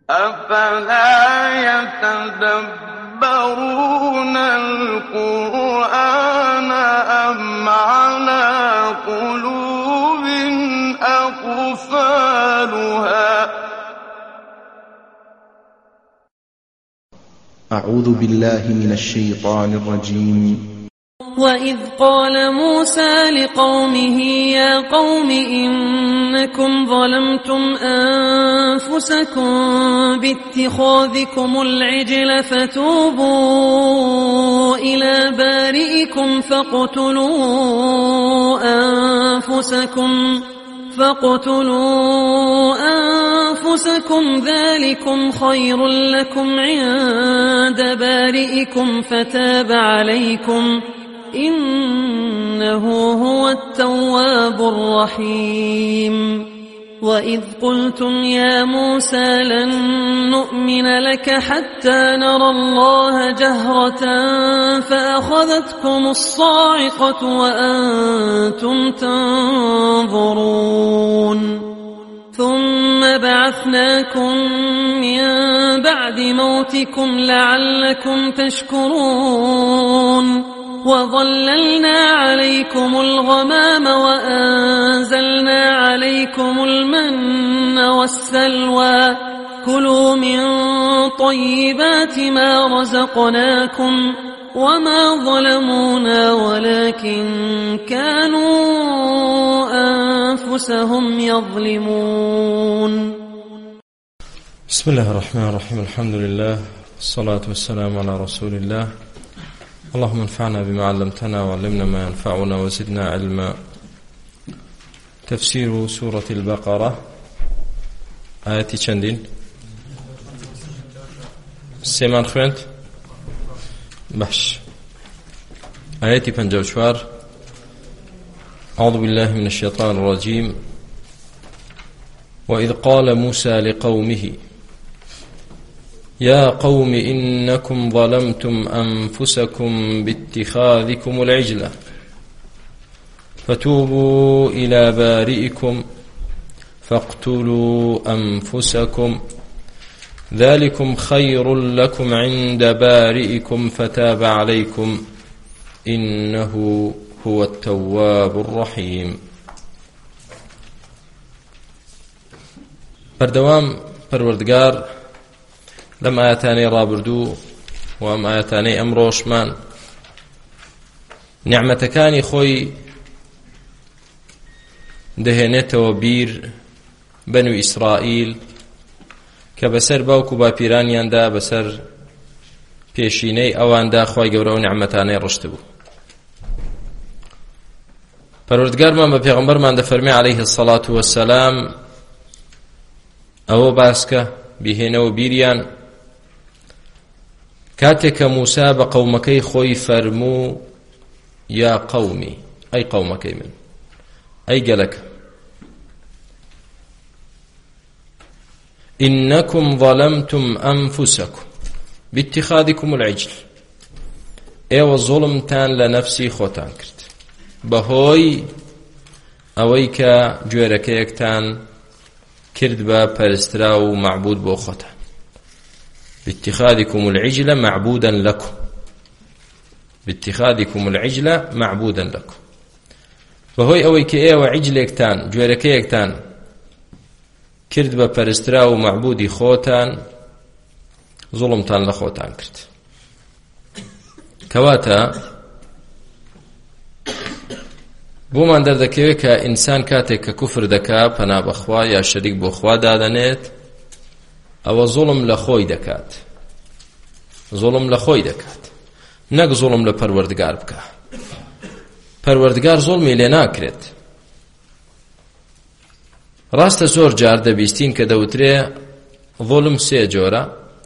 أفلا يتدبرون القرآن أم على قلوب أقفالها أعوذ بالله من الشيطان الرجيم. وإذ قال موسى لقومه يا قوم إنكم ظلمتم أنفسكم باتخاذكم العجل فتوبوا إلى بارئكم فاقتلوا أنفسكم ذلكم خير لكم عند بارئكم فتاب عليكم إنه هو التواب الرحيم. وإذ قلتم يا موسى لن نؤمن لك حتى نرى الله جهرة فأخذتكم الصاعقة وأنتم تنظرون ثم بعثناكم من بعد موتكم لعلكم تشكرون وظللنا عليكم الغمام وأنزلنا عليكم المن والسلوى كلوا من طيبات ما رزقناكم وما ظلمونا ولكن كانوا أنفسهم يظلمون. بسم الله الرحمن الرحيم. الحمد لله والصلاة والسلام على رسول الله. اللهم انفعنا بما علمتنا وعلمنا ما ينفعنا وزدنا علما. تفسير سورة البقرة آياتي چندين سيمان خوينت باش آياتي 54. أعوذ بالله من الشيطان الرجيم. وإذ قال موسى لقومه يا قوم إنكم ظلمتم أنفسكم باتخاذكم العجلة فتوبوا إلى بارئكم فاقتلوا أنفسكم ذلكم خير لكم عند بارئكم فتاب عليكم إنه هو التواب الرحيم. بردوام پروردگار لم آياتاني رابردو وام آياتاني أمروشمان نعمتكاني خوي دهنتو بير بنو إسرائيل كبسر باوكو باپیرانیان دا بسر پیشینەی ئەوان دا خوای گەورە و نعمەتانەی ڕشتبوو. پەروەردگارمان بە پێغەمبەرمان دەفەرمێ عەلەیهی السەڵاتو وەسسەلام ئەوە باسکە بیهێنەوە بیریان کاتێک کە موسا بە قەومەکەی خۆی فەرموو یا قەومی ئەی قەومەکەی من ئەی گەلەکە إنكم ظلمتم أنفسكم باتخاذكم العجل ئێوە زوڵمتان لە نەفسی خۆتان کرد بەهۆی ئەوەی کە گوێرەکەیەکتان کرد بە پەرسترا و معبود بۆ خۆتان. باتخاذكم العجل معبودا لكم باتخاذكم العجل معبودا لكم بەهۆی ئەوەی کە ئێوە عیجلێکتان گوێرەکەیەکتان کرد بە پەرسترا و معبودی خۆتان زوڵمتان لە خۆتان کرد. کەواتە بۆمان دەردەکەوێت کە ئینسان کاتێک کە کوفر دەکات پەنا بەخوا یا شەریک بۆ خوا دادەنێت ئەوە زوڵم لە خۆی دەکات نەک زوڵم لە پەروەردگار بکە. پەروەردگار زوڵمی لێ ناکرێت. ڕاستە زۆر جار دەبیستین کە دەوترێ ظلم سێ جۆرە: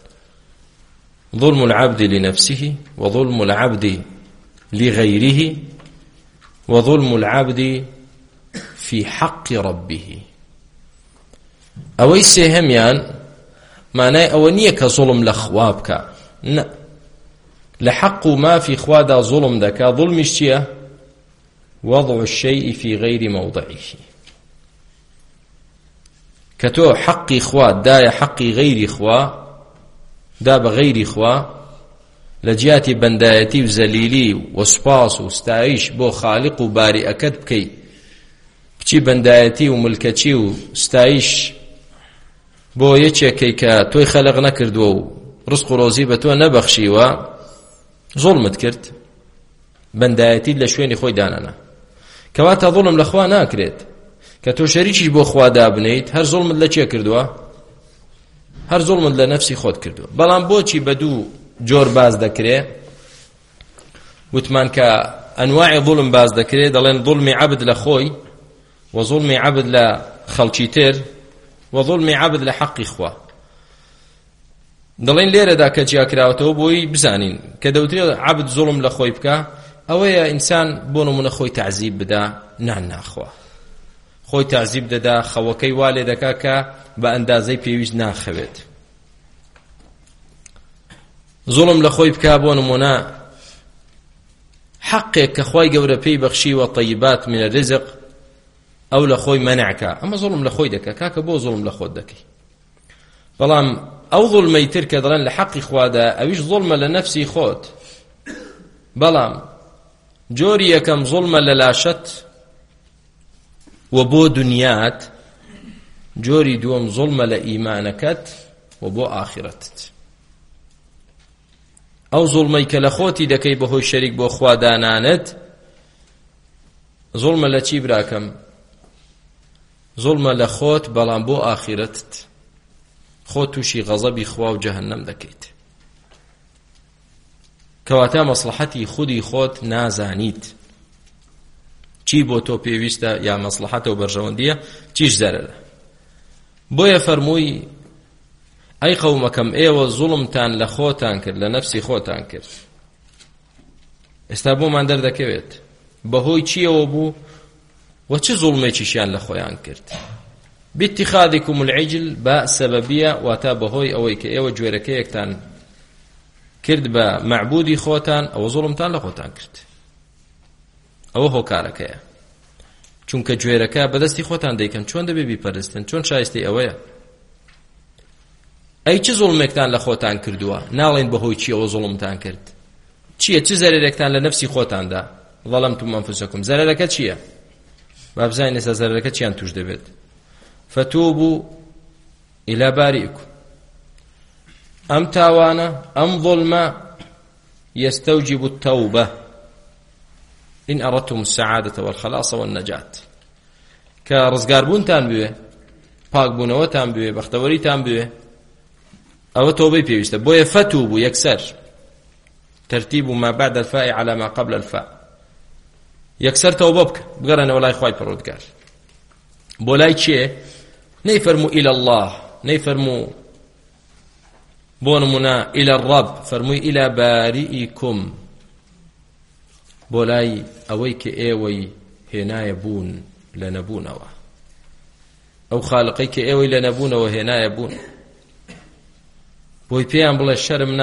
ظلم العبد لنفسه وظلم العبد لغيره وظلم العبد في حق ربه. ئەوەی سێهەمیان مانای ئەوە نییە کە زوڵم لە خوا بکە، نە، لە حەق و مافی خوادا زوڵم دەکا. ظڵمیش چییە؟ وضع الشيء في غير موضعه، کە تۆ حەقی خوا دایە حەقی غەیری خوا دا بە غەیری خوا لە جیاتی بەندایەتی و زەلیلی و سوپاس و ستایش بۆ خاڵق و باریئەکەت بکەی بچی بەندایەتی و ملکەچی و ستایش بۆ یەکێکەی کە تۆی خەلق نەکردووە و ڕزق و ڕۆزی بە تۆ نەبەخشیوە زوڵمت کرد بەندایەتی لە شوێنی خۆی دانەنا کەواتە زوڵم لە خوا ناکرێت کە تۆ شەریکیش بۆ خوا دابنیت هەر زوڵمت لە چێ کردووە هەر زوڵمت لە نەفسی خۆت کردووە بەڵام بۆچی بە دوو جۆر باز دەکرێت وتمان کە ئەنواعی زوڵم باز دەکرێت دەڵێن زوڵمی عەبد لە خۆی و زوڵمی عەبد لە خەڵکی تر و زوڵمی عەبد لە حەقی خوا دەڵێن لێرەدا کە جیاکراوەتەوە بۆی بزانین کە دەوترێت عەبد زوڵم لە خۆی بکە ئەوەیە ئینسان بۆ نمونە خۆی تەعزیب بدا نان ناخوا خۆی تەعزیب دەدا خەوەکەی وا لێ دەکا کە بە ئەندازەی پێویست ناخەوێت زوڵم لە خۆی بکە بۆ نمونە حەقێک کە خوای گەورە پێی بەخشیوە طەیبات من الرزق ئەو لە خۆی مەنعکە ئەمە زوڵم لە خۆی دەکا کاکە بۆ زوڵم لە خۆت دەکەی بەڵام ئەو زوڵمەی تر کە دەڵێن لە حەقی خوادا ئەویش زوڵمە لە نەفسی خۆت بەڵام جۆری یەکەم زوڵمە لە لاشەت و بۆ دنیات جۆری دووەم زوڵمە لە ئیمانەکەت و بۆ ئاخرەتت ئەو زوڵمەی کە لە خۆتی دەکەی بەهۆی شەریک بۆ خوا دانانت زوڵمە لە چی براکەم زوڵمە لە خۆت بەڵام بۆ ئاخرەتت خۆت تووشی غەزەبی خوا و جەهەنەم دەکەیت کەواتە مەسلحەتی خودی خۆت نازانیت چی بۆ تۆ پێویستە یا مەسلحەتە و بەرژەوەندیە چیش زەرەرە بۆیە فەرمووی ئەی قەومەکەم ئێوە زوڵمتان لە خۆتان کرد لە نەفسی خۆتان کرد ئێستا بۆمان دەردەکەوێت بەهۆی چیەوە بوو و چه زوڵمێکیشیان لە خۆیان کرد باتخاذكم العجل با سببیە واتە بەهۆی ئەوەی کە ئێوە گوێرەکەیەکتان کرد بە معبودی خۆتان ئەوە زوڵمتان لە خۆتان کرد ئەوە هۆکارەکەیە چونکە گوێرەکە بەدەستی خۆتان دەیکەن چۆن دەبێ بیپەرستن چۆن شایستی ئەوەیە ئەی چه زوڵمێکتان لە خۆتان کردووە ناڵێن بەهۆی چی ئەوە زوڵمتان کرد چییە چه زەرێرێکتان لە نەفسی خۆتاندا ظەلەمتم ئەنفوسەکم زەرەرەکە چییە با بزانین ئێستا زەرەرەکە چیان توش دەبێت فتوبوا إلى بارئكم أم تاوانا أم ظلما يستوجب التوبة إن أردتم السعادة والخلاص والنجاة كرزقار بونتان بوه پاک بوونەوەتان بوێ بەختەوەریتان بوێ ئەوە تۆبەی پێویستە بۆیە فتوبوا یەکسەر ترتيب ما بعد الفاء على ما قبل الفاء یەکسەر تەوبە بکە بگەڕێنەوە لای خوای پەروەردگار بۆ لای چێ نەیفەرموو إلى الله نەیفەرموو بۆ نمونە إلى الرب فەرمووی إلى بارئكم بۆ لای ئەوەی کە ئێوەی هێنایە بوون لە نەبوونەوە ئەو خالقەی کە ئێوەی لە نەبوونەوە هێنایە بوون بۆی پێیان بڵێ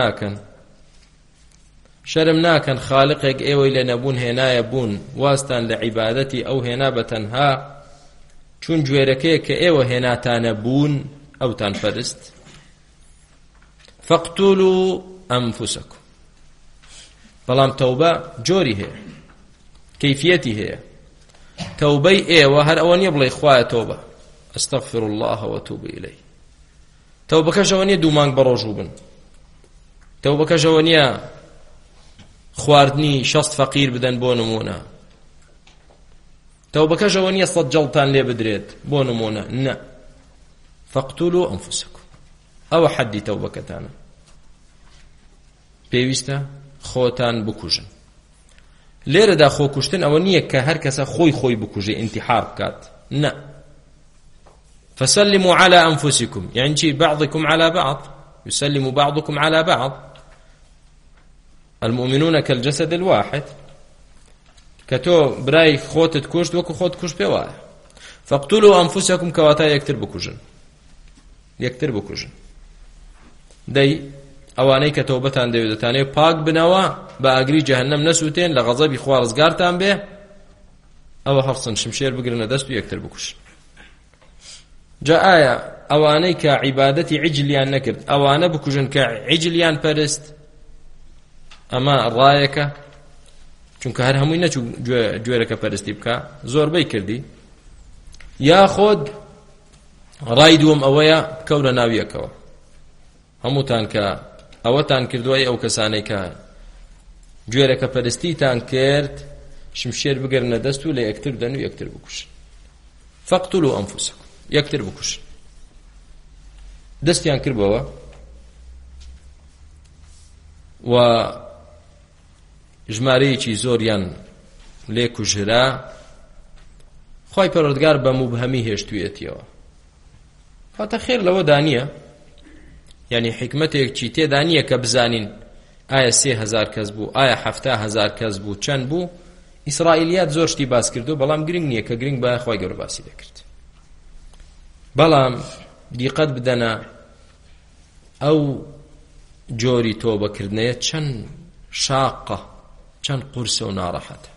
شەرم ناکەن خالقێک ئێوەی لە نەبوون هێنایە بوون واستان لە عیبادەتی ئەو هێنا بەتەنها چون گوێرەکەیە کە ئێوە هێناتانە بوون ئەوتان پەرست فاقتلوا أنفسكم بەڵام تەوبە جۆری هەیە کەیفیەتی هەیە تەوبەی ئێوە هەر ئەوە نییە بڵێ خوایە تەوبە ئەستەغفر الله وأتوب إليه تەوبەکەش ئەوە نییە دوو مانگ بەڕۆژوو بن تەوبەکەش ئەوە نییە خواردنی 60 فەقیر بدەن بۆ نمونە تەوبەکەش ئەوە نییە 100 جەڵتان لێ بدرێت بۆ نمونە نە فاقتلوا أنفسكم ئەوە حەدی تەوبەکەتانە پێویستە خۆتان بکوژن لێرەدا خۆکوشتن ئەوە نییە کە هەر کەسە خۆی بکوژێ انتحار بکات نە فسلموا على أنفسكم يعني چی بعضكم على بعض يسلم بعضكم على بعض المؤمنون كالجسد الواحد كتو براي خوتت كوشت وكو خوت كوش بيواه فاقتلوا أنفسكم كواتا يكتر بكوجن دەی ئەوانەی کە تەوبەتان دەوێتانێ پاک بنەوە بە ئاگری جەهەنەم نەسووتێن لە غەزەبی خوا ڕزگارتان بێ ئەوە هەڵسن شمشێر بگرنە دەست و یەکتر بکوشن جا ئایا ئەوانەی کە عیبادەتی عیجلیان نەکرد ئەوانە بکوژن کە عیجلیان پەرست ئەمە ڕایەکە چونکە هەر هەمووی نەچوو گوێرەکە پەرستی بکە زۆربەی کردی یاخۆد ڕای دووەم ئەوەیە بکەورە ناویەکەوە هەمووتان کە ئەوەتان کردووە ئەو کەسانەی کە گوێرەکە پەرستیتان کرد شمشێر بگەرنە دەست و لە یەکتر بدەن و یەکتر بکوشن فەقتولوا ئەنفوسەکم یەکتر بکوشن دەستیان کردبەوە و ژمارەیەکی زۆریان لێ کوژرا خوای پەروەردگار بە موبهەمی هێشتوویەتیەوە فاتە خێر لەوە دانیە یعنی حکمتێکی تێدا نییە کە بزانین ئایا 3000 کەس بوو ئایا 70000 کەس بوو چەند بوو ئیسرائیلیات زۆر شتی باس کردو بەڵام گرنگ نییە کە گرنگ بە خوای گەورە باسی دەکرد بەڵام دیقەت بدەنە ئەو جۆری تۆبەکردنەیە چەند شاقە چەند قورسە و ناڕەحەتە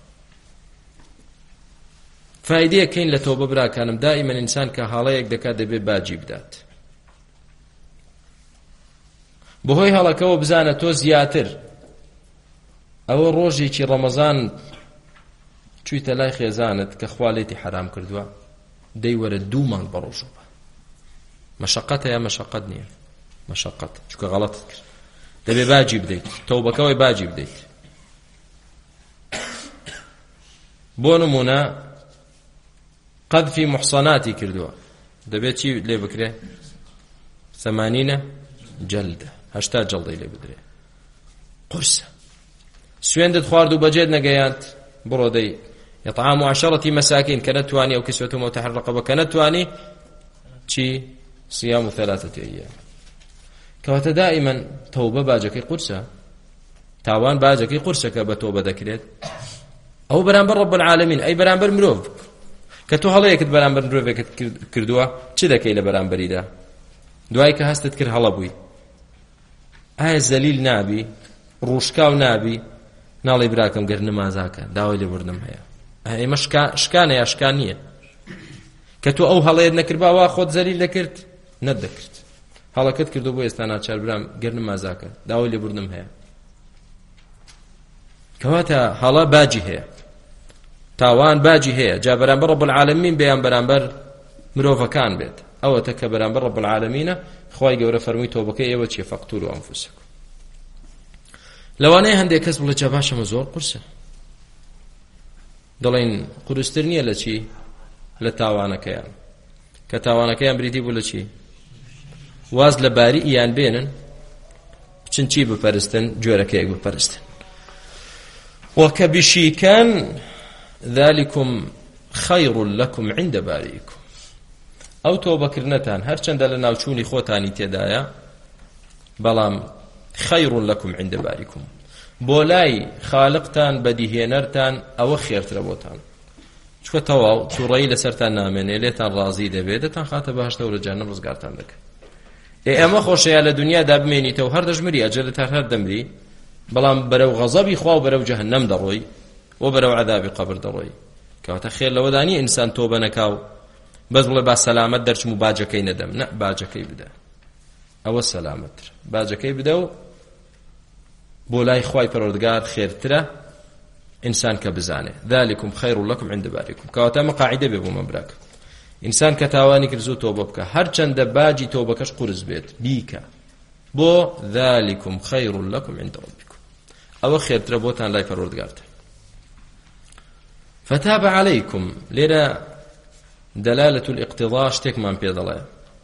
فایدەیەکەین لە تۆبە براکانم دائیمەن ئینسان کە هەڵەیەک دەکات دەبێت باجی بدات بەهۆی هەڵەکەوە بزانە تۆ زیاتر ئەوە ڕۆژێکی ڕەمەزان چوویتە لای خێزانت کە خوا لێتی حرام کردووە دەی وەرە 2 مانگ بە ڕۆژ بە مەشەقەتە یا مەشەقەت نییە مەشەقەت چونکە غەڵەتت کرد دەبێ باجی بدەیت تەوبەکەوەی باجی بدەیت بۆ نمونە قەذفی محسەناتی کردووە دەبێت چی لێ بکرێ 80 جەلدە 80 جەڵدەی لێ بدرێ قورسە سوێندت خوارد و بەجێت نەگەیاند بڕۆ دەی يطعام 10 مساكين کە نەتوانی ئەو کەسوەتە متحرقە بە کە نەتوانی چی صيام 3 أيام کەواتە دائما تەوبە باجەکەی قورسە تاوان باجەکەی قورسە کە بە تۆبە دەکرێت ئەو بەرامبەر رب العالمین ئەی بەرامبەر مرۆڤ کە تۆ هەڵەیەکت بەرامبەر مرۆڤێکت کردووە چ دەکەی لە بەرامبەریدا دوای کە هەستت کرد هەڵە بووی ئایا زەلیل نابی ڕوشکاو نابی ناڵێ براکەم گەر نمازاکە داوای لێبوردنم هەیە ئێمە شکانە یا شکان نییە کە تۆ ئەو هەڵەیەت نەکردباوە خۆت زەلیل دەکرد نەدەکرد هەڵەکەت کردو بۆ ئێستا ناچار برام گەر نمازاکە داوای لێبوردنم هەیە کەواتە هەڵە باجی هەیە تاوان باجی هەیە جا بەرامبەر رب العالمین بەیان بەرامبەر مرۆڤەکان بێت ئەوەتە کە بەرامبەر رب العالمینە خوای گەورە فەرمووی تۆبەکەی ئێوە چیە فەقتولوا ئەنفوسەکم لەوانەیە هەندێک کەس بڵێ جا باشەمە زۆر قورسە دەڵێن قورستر نییە لە چی لە تاوانەکەیان کە تاوانەکەیان بریتی بوو لە چی واز لە باری ئیان بێنن بچن چی بپەرستن جۆرەکەیەک بپەرستن وەکە بشیکان ذلكم خير لكم عند بارئكم ئەو تۆبەکردنەتان هەرچەندە لە ناوچوونی خۆتانی تێدایە بەڵام خير لكم عند بارئكم بۆ لای خالقتان بەدیهێنەرتان ئەوە خێرترە بۆتان چکە تەواو تووڕەیی لەسەرتان نامێنێ لێتان ڕازی دەبێت دەتان خاتە بەهەشتە و لە جەهەنەم ڕزگارتان دەکەن ئەمە خۆشەیە لە دنیادا بمێنیتەوە هەر دەژمری ئەجەلت هەر دەمری بەڵام بەرەو غەزەبی خوا و بەرەو جەهەنەم دەڕۆی و بەرەو عەذابی قەبر دەڕۆی کەواتە خێر لەوەدانی ئینسان تۆبە نەکاو بەس بڵێ با سەلامەت دەرچم و باجەکەی نەدەم نە باجەکەی بدە ئەوە سەلامەتتر باجەکەی بدە و بۆ لای خوای پەروەردگار خێرترە ئینسان کە بزانێ ذلكم خير لكم عند بارئكم کەواتە ئەمە قاعیدە بێ بۆ من براکە ئینسان کە تاوانی کرد زوو تۆبە بکە هەرچەندە باجی تۆبەکەش قورس بێت بیکە بۆ ذلكم خير لكم عند ربكم ئەوە خێرترە بۆتان لای پەروەردگارتان فتاب عليكم لێرە دلالة الاقتضاء شتێکمان پێ دەڵێ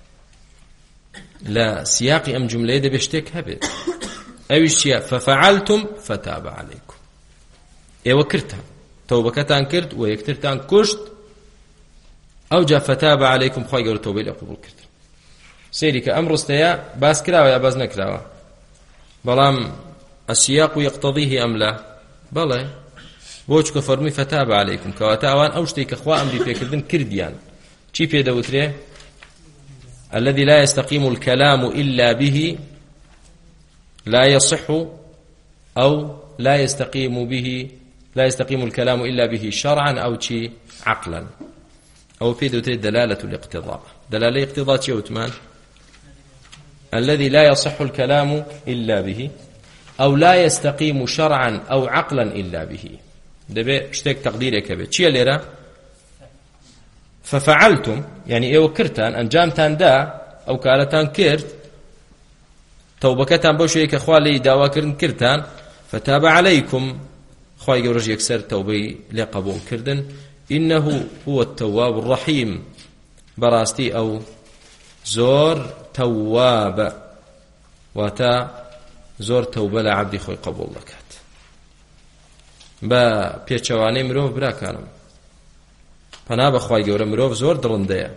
لە سیاقی ئەم جوملەیە دەبێ شتێک هەبێت ئەویش چییە ففعلتم فتاب عليكم ئێوە کردتان تەوبەکەتان کرد و یەکترتان کوشت ئەو جا فتاب عليكم خوای گەورە تۆبەی لێ قبوڵ کرد سەیری کە ئەم ڕستەیە باس کراوە یا باس نەکراوە بەڵام السیاق يقتضيه ئەم لا بەڵێ بۆ چکە فەرمووی فتاب عليكم کەواتە ئەوان ئەو شتێک کە خوا ئەمری پێکردن کردیان چی پێدەوترێ الذي لا يستقيم الكلام إلا به لا يصح أو لا يستقيم الكلام إلا به شرعا أو عقلا أو في دلالة الاقتضاء دلالة اقتضاء وتمان الذي لا يصح الكلام إلا به أو لا يستقيم شرعا أو عقلا إلا به دبي شتك تقديرك به چي ليرا ففعلتم يعني ايو كرتان انجامتان دا او كارتان كرت توبكتان بوشي كخوالي داوا كرتان فتاب عليكم خواهي قورج يكسر توبي لقبول كردن إنه هو التواب الرحيم براستي أو زور تواب واتا زور توبة لعبدي خوي قبول لكات با پێچەوانەی مرۆڤ براکانم پەنا بەخوای گەورە مرۆڤ زۆر دڕندەیە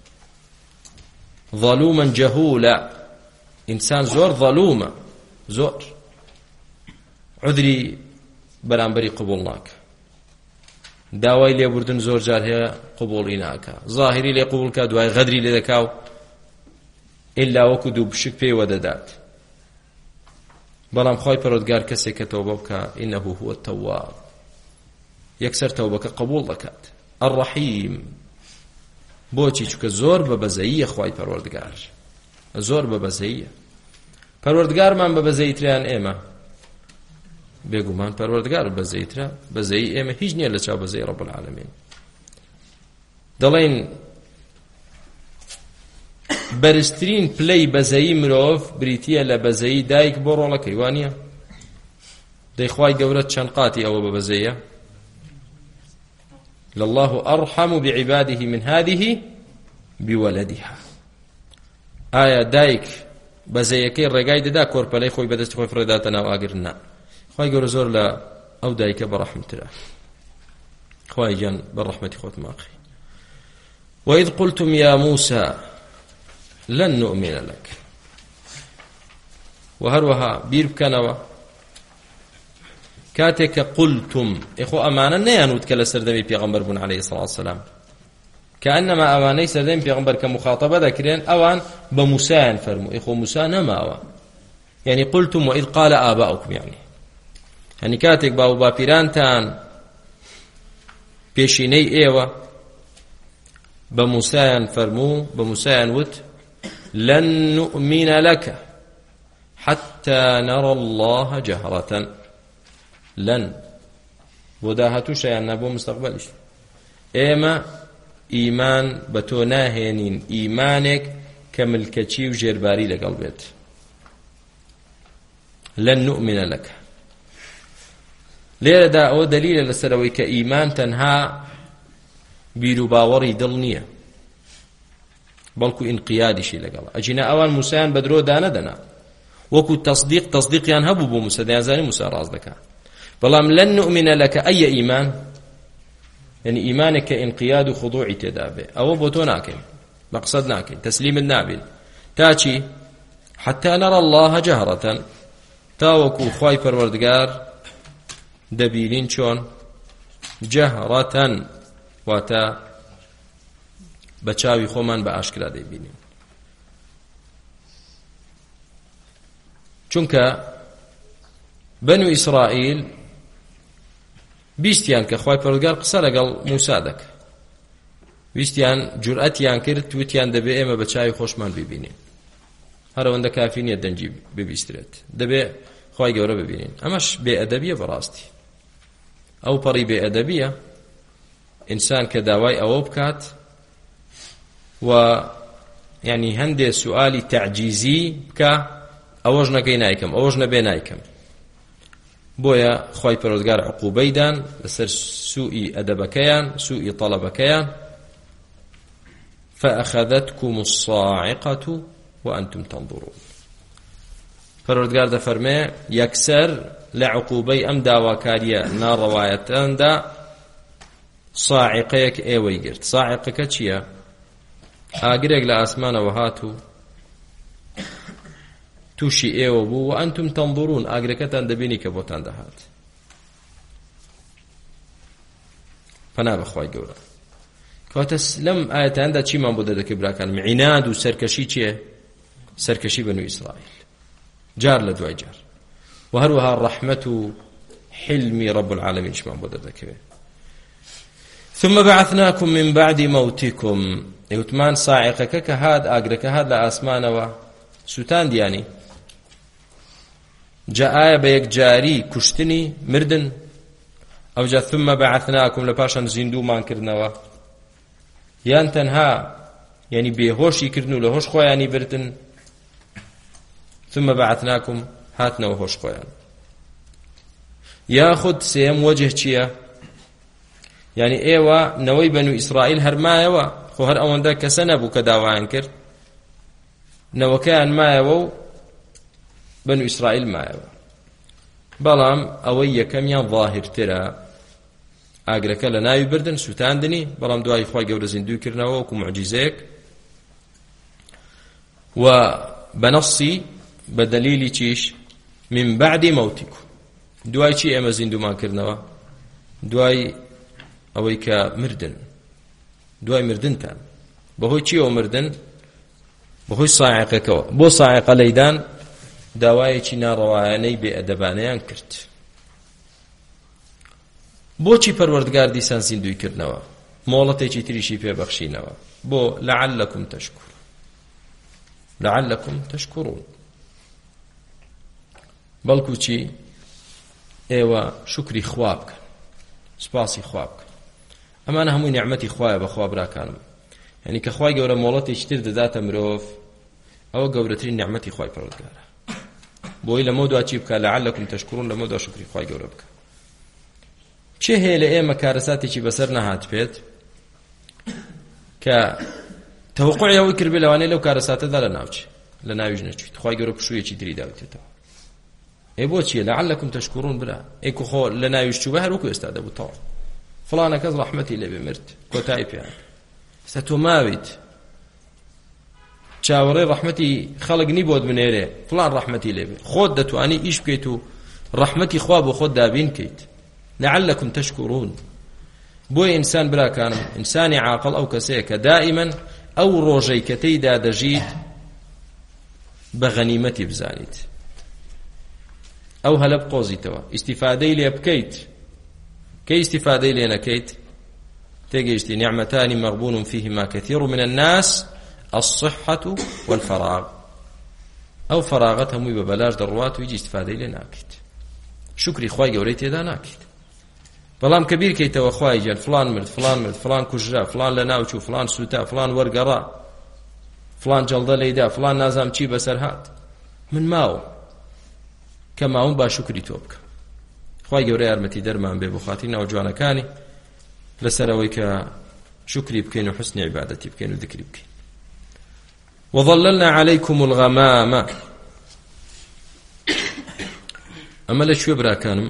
ظەلوومەن جەهوولە ئینسان زۆر ظەلوومە زۆر عودری بەرامبەری قبول ناکە داوای لێبوردن زۆر جار هەیە قبوڵی ناکە ظاهری لێ قبول کە دوای غەدری لێ دەکا و ئیلا وەکو دوو پشک پێیوە دەدات بەڵام خۆی پەروەردگار کەسێک کە تەوبە بکە ئینەه هو التەواب یەکسەر تەوبەکە قبول دەکات الرەحیم بۆچی چونکە زۆر بەبەزەییە خۆی پەروەردگار زۆر بەبەزەییە پەروەردگارمان بەبەزەیتریان ئێمە بێگومان پەروەردگار بەزەیترە بەزەیی ئێمە هیچ نییە لە چاو بەزەی ڕەب العالەمین دەڵێن بەرزترین پلەی بەزەیی مرۆڤ بریتیە لە بەزەیی دایک بۆ ڕۆڵەکەی وانییە دەیخوای گەورە چەند قاتی ئەوە بە بەزەیە لله أرحم بعباده من هذه بولدها ئایا دایک بەزەیەکەی ڕێگای دەدا کۆرپەلەی خۆی بەدەستی خۆی فڕێداتە ناو ئاگر نا خوای گەورە زۆر لە ئەو دایکە بەڕەحمترە خوای گیان بەڕەحمەتی خۆت ماقی وإذ قلتم يا موسى لن نؤمن لك وهروها بير بكنوا كاتك قلتم إخو أمانا نيانوت كلا سردمي بيغمبر بن عليه الصلاة والسلام كأنما أماني سردمي بيغمبر كمخاطبة ذكرين أوان بموسى فرمو إخو موسى نما يعني قلتم وإذ قال آباؤكم يعني كاتك باو بابيرانتان بيشيني إيوة بموسى فرمو بموسى وت لن نؤمن لك حتى نرى الله جهرة لن وداهتو شيئا نبو مستقبلش ايما ايمان بتو ناهينين ايمانك كملكتشي وجرباري لقلبت لن نؤمن لك ليرة دا او دليل لسروي كايمان تنها بيرو باوري دلنيه بەڵکو ئینقیادیشی لەگەڵ ئەجینا ئەوان موسایان بە درۆ دانەدەنا وەکو تەصدیقیان هەبوو بۆ موسە دەیانزانی موسا ڕاست دەکات بەڵام لەن نؤمنە لەکە ئەیە ئیمان یعنی ئیمانێک کە ئینقیاد و خضوعی تێدا بێ ئەوە بۆ تۆ ناکەین مەقسەد ناکەین تەسلیمت نابین تا چی حتى نرى الله جهرة تا وەکو خوای پەروەردگار دەبینین چۆن جەهرەتەن واتە بچاوی خۆمان بە ئاشکرا دەیبینین چونکە بەنو ئیسرائیل بیستیان کە خوای پەروەردگار قسە لەگەڵ موسا دەکات ویستیان جورئەتیان کرد وتیان دەبێ ئێمە بە چاوی خۆشمان ببینین هەرەوەندە کافی نییە دەنجی ببیسترێت دەبێ خوای گەورە ببینین ئەمەش بێئەدەبیە بەڕاستی ئەو پەڕی بێئەدەبیە ئینسان کە داوای ئەوە بکات و يعني هەندێ سؤالی تعجیزی بکە ئەوەش نەکەی نایکەم ئەوەش نەبێ نایکەم بۆیە خوای پەروەردگار عقوبەیدان لەسەر سوئی ئەدەبەکەیان سوئی طەلەبەکەیان فأخذتكم الصاعقة وأنتم تنظرون پەروەردگار دەفەرمێ یەکسەر لە عقوبەی ئەم داواکاریە ناڕەوایەتاندا صاعقەیەک ئێوەی گرت صاعقەکە چییە؟ ئاگرێک لە ئاسمانەوە هات و تووشی ئێوە بوو و ئەنتم تەنظرون ئاگرەکەتان دەبینی کە بۆتان دەهات پەنا بەخوای گەورە کەواتە لەم ئاەتاندا چیمان بۆ دەدەکەی براکانم عیناد و سەرکەشی چییە؟ سەرکەشی بەنو ئیسرائیل جار لە دوای جار و هەروەها ڕەحمەت و حلمی رب العالمینشمان بۆ دەدەکەوێت ثم بعثناكم من بعد موتكم ئێوتمان ساعقەکە کە هات ئاگرەکە هات لە ئاسمانەوە سوتاندیانی جا ئایا بە یەکجاری کوشتنی مردن ئەو جا ثم بەعەثناکم لە پاشان زیندوومان کردنەوە یان تەنها یعنی بێهۆشی کردن و لە هۆش خۆیانی بردن ثم بەعەثناکم هاتنەوە هۆش خۆیان یاخود سێم وەجه چییە یعنی ئێوە نەوەی بەنو ئیسرائیل هەرمایەوە خۆ هەر ئەوەندە کەسە نەبوو کە داوایان کرد نەوەکەیان مایەوە و بەنو ئیسرائیل مایەوە بەڵام ئەوەی یەکەمیان ظاهرترە ئاگرەکە لە ناوی بردن سوتاندنی بەڵام دوای خۆی گەورە زیندوو کردنەوە وەکو معجیزەیەک و بەنەسی بە دەلیلی چیش من بعد موتیکم دوای چی ئێمە زیندومان کردنەوە دوای ئەوەی کە مردن دوای مردنتان بەهۆی چیەوە مردن بەهۆی ساعقەکەوە بۆ ساعقە لەیدان داوایەکی ناڕەوایانەی بێئەدەبانەیان کرد بۆچی پەروەردگار دیسان زیندوی کردنەوە مۆڵەتێکی تریشی پێبەخشینەوە بۆ لعلكم تشكرون بەڵکو چی ئێوە شکری خوا بکەن سپاسی خوا بکەن ئەمانە هەمووی نیعمەتی خوایە بەخوا براکانم یعنی کە خوای گەورە مۆڵەتێکی تر دەداتە مرۆڤ ئەوە گەورەترین نیعمەتی خوای پەروەردگارە بۆی لەمە دوا چی بکە لعلكم تشكرون لەمە دوا شکری خوای گەورە بکە چه هەیە لە ئێمە کارەساتێکی بەسەر نەهات پێت کە تەوەقوعی ئەوەی کردبێ لەوانەیە لەو کارەساتەدا لە ناوچێ لە ناویش نەچویت خوای گەورە پشوویەکی دری داوتێتەوە ئێ بۆچیە لعلكم تشكرون برا ئێکو خۆ لە ناویش چوو بە هەروەکو ئێستا دەبوو تەواو فڵانە کەس ڕەحمەتی لێبێ مرد کۆتایی پێیان ئێستا تۆ ماویت چاوەڕێی ڕەحمەتی خەڵک نی بۆت بنێرێ فڵان ڕەحمەتی لێبێ خۆت دەتوانی ئیش بکەیت و ڕەحمەتی خوا بۆ خۆت دابین کەیت لعلكم تشكرون بۆی ئینسان براکانم ئینسانی عاقڵ ئەو کەسەیە کە دائیمەن ئەو ڕۆژەی کە تێیدا دەژیت بە غەنیمەتی بزانیت ئەو هەلە بقۆزیتەوە ئیستیفادەی لێ بکەیت کە ئیستیفادەی لێ نەکەیت تێگەیشتی نعمەتانی مەغبون فيهما كثير من الناس الصحة والفراغ ئەو فراغەت هەمووی بە بەلاش دەڕوات و هیچ ئیستیفادەی لێ ناکەیت شکری خوای گەورەی تێدا ناکەیت بەڵام کە بیرکەیتەوە خوای جل فلان مرد فلان کوژرا فلان لە ناوچوو فلان سوتا فلان وەرگەڕا فلان جەڵدە لەیدا فلان نازام چی بەسەر هات من ماوە کە ماوم با شکری تۆ بکە خوای گەورە یارمەتی دەرمان بێ بۆ خاتی ناوجوانەکانی لەسەرەوەی کە شکری بکەین و حسنی عیبادەتی بکەین و ذکری بکەین وظللنا عليكم الغمام ئەمە لە شوێ براکانم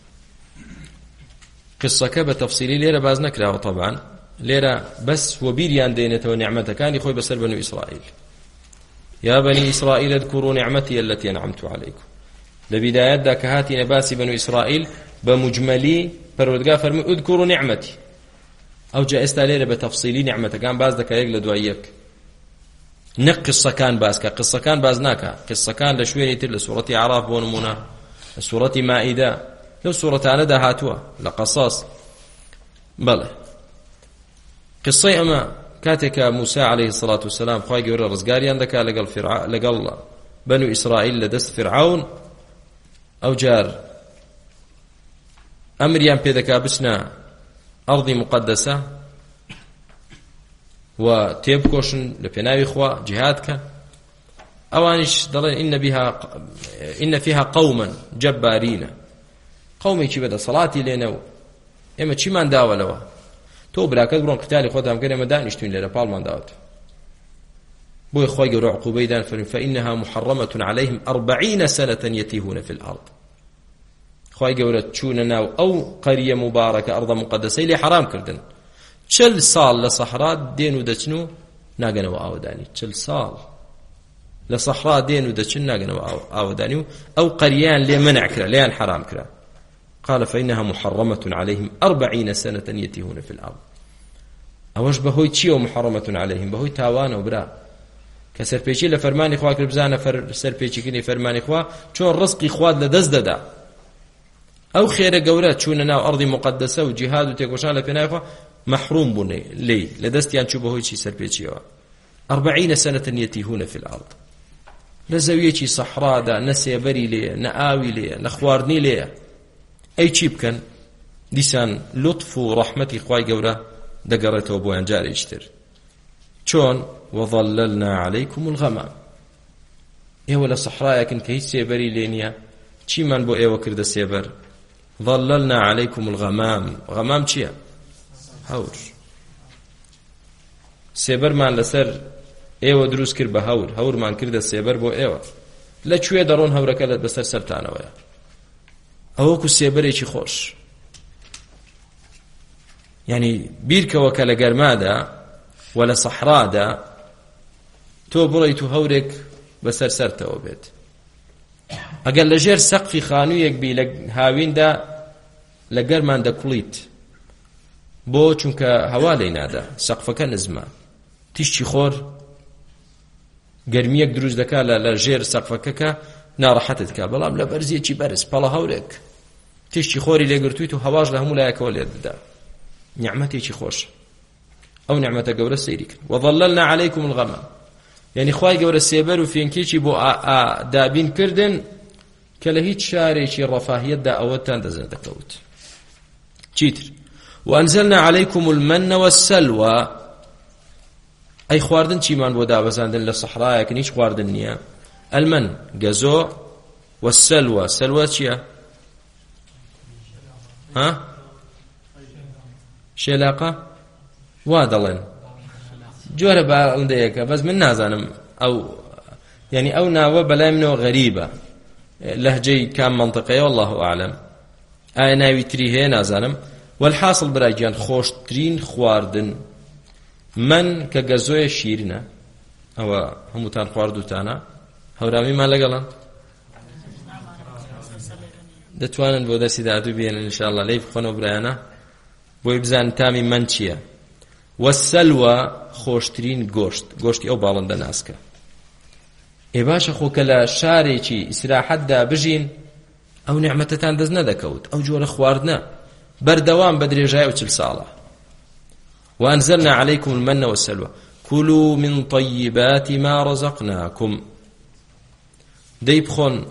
قسەکە بە تەفسیلی لێرە باز نەکراوە طبعا لێرە بەس وەبیریان دێنێتەوە نیعمەتەکانی خۆی بەسەر بەنو ئیسرائیل یا بەنی ئیسرائیل اذكروا نعمتي التي أنعمت عليكم لبدايتدا كهاتي نباسي بنو إسرائيل بمجملي پروردگار فرمي اذكروا نعمتي أو جاء استالير بتفصيلي نعمتك كان باز دكا يقل دوايك نق قصة كان باز قصة كان باز ناكا قصة كان لشويني تل سورة عراف ونمونا سورة مائدة لو سورة عندا هاتوا لقصاص بله قصة أما كاتك موسى عليه الصلاة والسلام خواهي قول رزقاريان دكا لقل بنو إسرائيل لدست فرعون أو جار أمريان بيدكا بسنا أرضي مقدسة وتيبكوشن لبناوي خوا جهادك أوانش ضلين إن فيها قوما جبارين قومي كي بدا صلاتي لينو إما كي من داوة لوا تو براكت برون قتالي خودها مكان ما دانشتوين ليرا بالمان داوت بو إخوة يقولوا عقوبي دان فإنها محرمة عليهم 40 سنة يتيهون في الأرض إخوة يقولوا تشوننا أو قرية مباركة أرض مقدسة لي حرام كردن 40 سال لصحراء دينو دچنو ناقنوا آوداني 40 سال لصحراء دينو دچن ناقنوا آوداني أو قريان لي منع كرا ليان حرام كرا قال فإنها محرمة عليهم 40 سنة يتيهون في الأرض أوش بهوي تشيو محرمة عليهم بهوي تاوان وبرا كسرپێکی لە فەرمانی خوا کرد بزانە سەرپێچیکردنی فەرمانی خوا چۆن ڕزقی خوات لەدەست دەدا ئەو خێرە گەورە چوونە ناو ئەڕضی مقدسە و جیهاد و تێکۆشان لە پێناوی خوا محروم بوون لێی لە دەستیان چوو بەهۆی چی سەرپێچیەوە 40 سنة يتيهون في الأرض لە زەویەکی سەحرادا نە سێبەری لێیە نە ئاوی لێیە نە خواردنی لێیە ئەی چی بکەن دیسان لطف و ڕەحمەتی خوای گەورە دەگەڕێتەوە بۆیان جارێکی تر چۆن وظللنا عليكم الغمام ئێوە لە سەحرایەکن کە هیچ سێبەری لێ نییە چیمان بۆ ئێوە کردە سێبەر ظللنا عليكم الغمام غەمام چییە هەور سێبەرمان لەسەر ئێوە دروست کرد بە هەورمان کردە سێبەر بۆ ئێوە لەکوێ دەڕۆن هەورەکە لە بەسەر سەرتانەوەیە ئەوەکو سێبەرێکی خۆش یعنی بیرکەوە کە لە گەرمادا و لە سەحرادا تۆ بڕیت و هەورێک بەسەر سەرتەوە بێت ئەگەر لەژێر سەقفی خانوویەک بی لە هاویندا لە گەرمان دەکوڵیت بۆ چونکە هەوا لێی نادا سەقفەکە نزمە تیشتی خۆر گەرمیەک دروست دەکا لە ژێر سەقفەکە ناڕەحەتت کا بەڵام لە بەرزیەکی بەرز پەڵە هەورێک تیشتی خۆری لێگرتویت و هەواش لە هەموو لایەکەوە لێت دەدا نیعمەتێکی خۆش ئەو نیعمەتە گەورە سەیری کرد وظللنا عليكم الغمام یعنی خوای گەورە سێبەر و فێنکێکی بۆ دابین کردن کە لە هیچ شارێکی ڕەفاهیەتدا ئەوەتان دەکەوت چیتر وأنزلنا عليكم المن والسلوى أي خواردن چیمان بۆ دابەزاندن لە سەحرایەک هیچ خواردن نییە المن گەزۆ والسلوى سلوى چییە ها شێلاقە وا دەڵێن جۆرە باڵندەیەکە بەس من نازانم ئەو یعنی ئەو ناوە بەلای منەوە غەریبە لەهجەی کام منطقەیە والله أعلم ئایا ناوی تری هەیە نازانم والحاصل براجان خۆشترین خواردن من کە گەزۆیە شیرنە ئەوە هەمووتان خواردوتانە هەورامیمان لەگەڵن دەتوانن بۆ دەستی داهاتوو بێنن ئینشاءالله لێی بخۆنەوە برایانە بۆی بزان تامی من چییە والسلوى خۆشترین گۆشتی ئەو باڵندە ناسکە ئێ باشە خۆ کە لە شارێکی ئیسراحەتدا بژین ئەو نیعمەتەتان دەست نەدەکەوت ئەو جۆرە خواردنە بەردەوام بە درێژای و 40 ساڵە وأنزلنا عليكم المن والسلوى كلوا من طيبات ما رزقناكم دەی بخۆن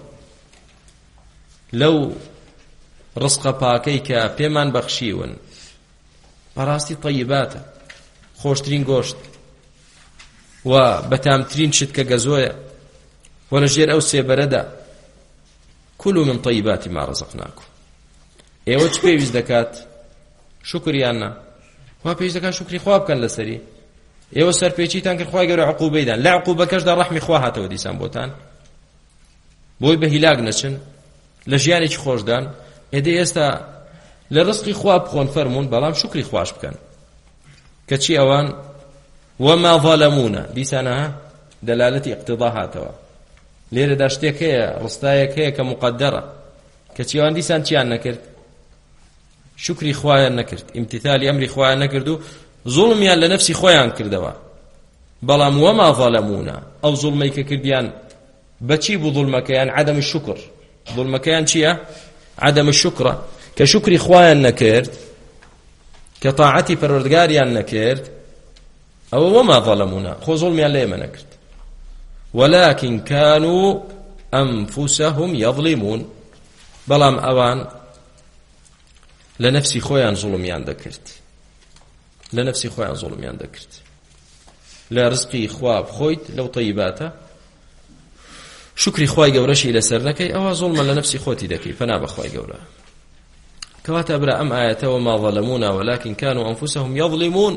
لەو ڕزقە پاکەی کە پێمان بەخشیون بەڕاستی طیباتە خۆشترین گۆشت و بەتامترین شت کە گەزۆیە و لەژێر ئەو سێبەرەدا كلوا من طيبات ما رزقناكم ئێوە چ پێویست دەکات شکریان نا وا پێویست دەکات شکری خوا بکەن لەسەری ئێوە سەرپێچیتان کرد خوای گەورە عقوبەیدان لە عقوبەکەشدا ڕەحمی خوا هاتەوە دیسان بۆتان بۆی بە هیلاک نەچن لە ژیانێکی خۆشدان ئێدە ئێستا لە ڕزقی خوا بخۆن فەرمونون بەڵام شکری خواش بکەن کەچی ئەوان وما ظلمونا دیسانە دەلالەتی اقتضا هاتەوە لێرەدا شتێک هەیە ڕستایەک هەیە کە مقدرە کەچی ئەوان دیسان چیان نەکرد شکری خوایان نەکرد امتثالی ئەمری خوایان نەکرد و زوڵمیان لە نەفسی خۆیان کردەوە بەڵام وما ظلمونا ئەو زوڵمەی کە کردیان بەچی بوو ظوڵمەکەیان عدم الشکر ظوڵمەکەیان چییە عدم الشکرە کە شکری خوایان نەکرد کە طاعەتی پەروەردگاریان نەکرد ئەوە وما ظلمونا خۆ زوڵمیان لە ئێمە نەکرد ولكن كانوا أنفسهم يظلمون بەڵام ئەوان لە نەفسی خۆیان زوڵمیان دەکرد لە نەفسی خۆیان زوڵمیان دەکرد لە ڕزقی خوا بخۆیت لەو طیباتە شکری خوای گەورەشی لەسەر نەکەی ئەوە زوڵمە لە نەفسی خۆتی دەکەی فەنا بە خوای گەورە کەواتە برا ئەم ئاەتەوە ما ظلمونا ولكن كانوا أنفسهم يظلمون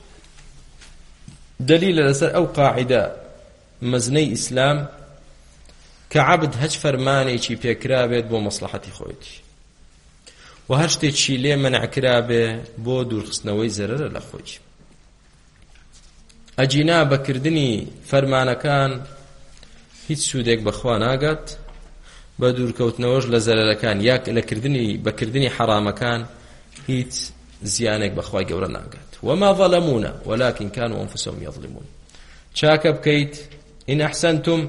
دلیل لەسەر ئەو قاعدە مەزنەی ئیسلام کە عەبد هەچ فەرمانێکی پێکرا بێت بۆ مەسلحەتی خۆیەتی و هەر شتێکی لێ مەنعکرا بێ بۆ دوورخستنەوەی زەرەرە لە خۆی ئەجینا بەکردنی فەرمانەکان هیچ سوودێک بەخوا ناگات بە دوورکەوتنەوەش لە زەرەرەکان یاک بەکردنی حرامەکان هیچ زیانێک بەخوای گەورە ناگات وما ظلمونا ولكن كانوا أنفسهم يظلمون چاکە بکەیت إن أحسنتم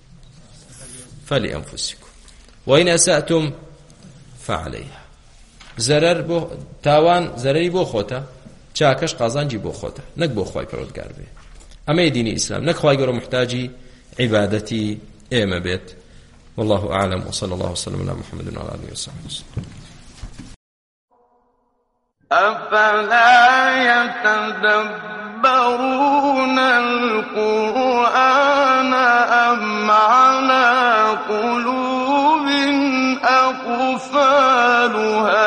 فلأنفسكم وإن أسأتم فعليها زەرەر بۆ تاوان زەرەری بۆ خۆتە چاکەش قازانجی بۆ خۆتە نەک بۆ خۆی پەروەردگار بێ ئەمەی دینی ئیسلام نەک خوای گەورە محتاجی عیبادەتی ئێمە بێت والله أعلم وصلى الله وسلم على محمد وعلى آله وصحبه وسلم أفلا يتدبرون القرآن أم على قلوب أقفالها